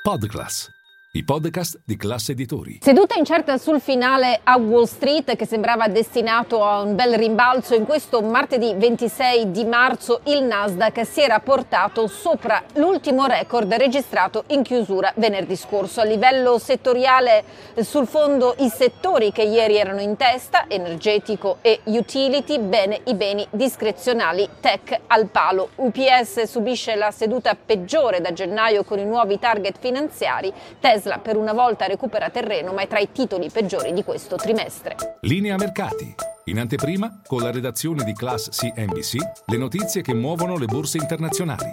Podclass, i podcast di Class Editori. Seduta incerta sul finale a Wall Street, che sembrava destinato a un bel rimbalzo, in questo martedì 26 di marzo il Nasdaq si era portato sopra l'ultimo record registrato in chiusura venerdì scorso. A livello settoriale, sul fondo i settori che ieri erano in testa, energetico e utility, bene i beni discrezionali, tech al palo. UPS subisce la seduta peggiore da gennaio con i nuovi target finanziari. Tesla per una volta recupera terreno, ma è tra i titoli peggiori di questo trimestre. Linea mercati. In anteprima, con la redazione di Class CNBC, le notizie che muovono le borse internazionali.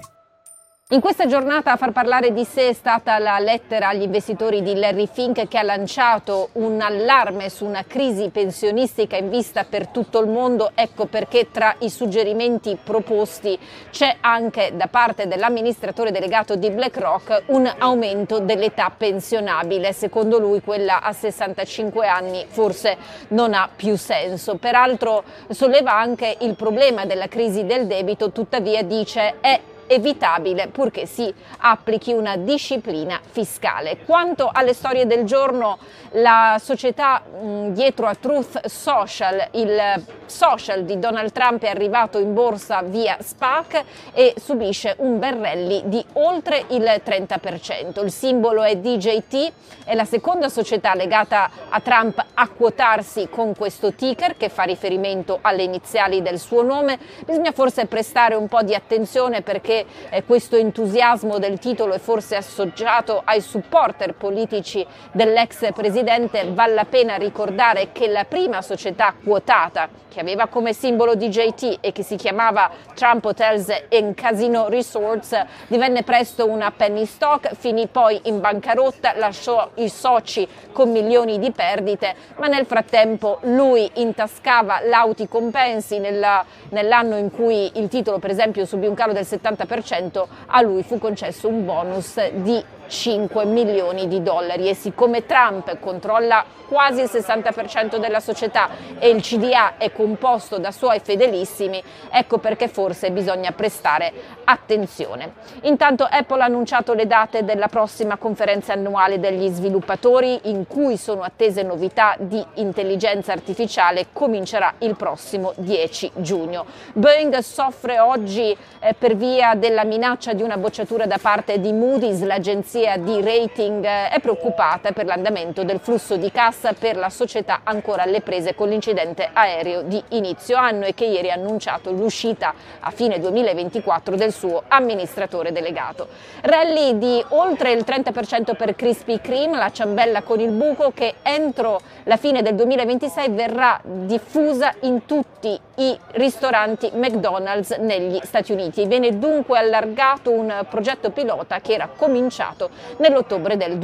In questa giornata a far parlare di sé è stata la lettera agli investitori di Larry Fink, che ha lanciato un allarme su una crisi pensionistica in vista per tutto il mondo. Ecco perché tra i suggerimenti proposti c'è anche da parte dell'amministratore delegato di BlackRock un aumento dell'età pensionabile. Secondo lui quella a 65 anni forse non ha più senso. Peraltro solleva anche il problema della crisi del debito, tuttavia dice è evitabile purché si applichi una disciplina fiscale. Quanto alle storie del giorno, la società dietro a Truth Social, il social di Donald Trump, è arrivato in borsa via SPAC e subisce un bel rally di oltre il 30%. Il simbolo è DJT, è la seconda società legata a Trump a quotarsi con questo ticker che fa riferimento alle iniziali del suo nome. Bisogna forse prestare un po' di attenzione perché questo entusiasmo del titolo è forse associato ai supporter politici dell'ex presidente. Vale la pena ricordare che la prima società quotata, che aveva come simbolo DJT e che si chiamava Trump Hotels and Casino Resorts, divenne presto una penny stock, finì poi in bancarotta, lasciò i soci con milioni di perdite, ma nel frattempo lui intascava lauti compensi. Nell'anno in cui il titolo per esempio subì un calo del 70%, a lui fu concesso un bonus di 5 milioni di dollari e siccome Trump controlla quasi il 60% della società e il CDA è composto da suoi fedelissimi, ecco perché forse bisogna prestare attenzione. Intanto Apple ha annunciato le date della prossima conferenza annuale degli sviluppatori, in cui sono attese novità di intelligenza artificiale. Comincerà il prossimo 10 giugno. Boeing soffre oggi per via della minaccia di una bocciatura da parte di Moody's. L'agenzia di rating è preoccupata per l'andamento del flusso di cassa per la società ancora alle prese con l'incidente aereo di inizio anno e che ieri ha annunciato l'uscita a fine 2024 del suo amministratore delegato. Rally di oltre il 30% per Krispy Kreme, la ciambella con il buco, che entro la fine del 2026 verrà diffusa in tutti i ristoranti McDonald's negli Stati Uniti. Viene dunque allargato un progetto pilota che era cominciato nell'ottobre del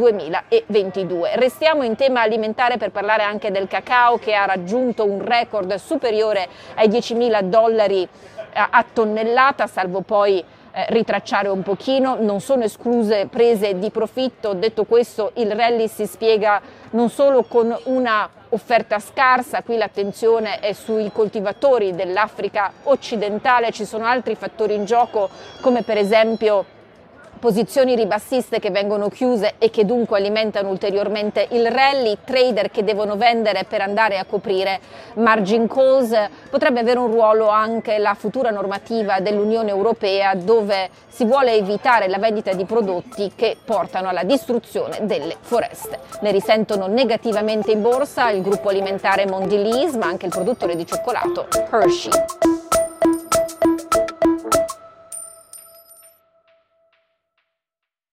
2022. Restiamo in tema alimentare per parlare anche del cacao, che ha raggiunto un record superiore ai $10.000 a tonnellata, salvo poi ritracciare un pochino. Non sono escluse prese di profitto. Detto questo, il rally si spiega non solo con una offerta scarsa, qui l'attenzione è sui coltivatori dell'Africa occidentale, ci sono altri fattori in gioco come per esempio posizioni ribassiste che vengono chiuse e che dunque alimentano ulteriormente il rally, trader che devono vendere per andare a coprire margin calls. Potrebbe avere un ruolo anche la futura normativa dell'Unione Europea, dove si vuole evitare la vendita di prodotti che portano alla distruzione delle foreste. Ne risentono negativamente in borsa il gruppo alimentare Mondelez, ma anche il produttore di cioccolato Hershey.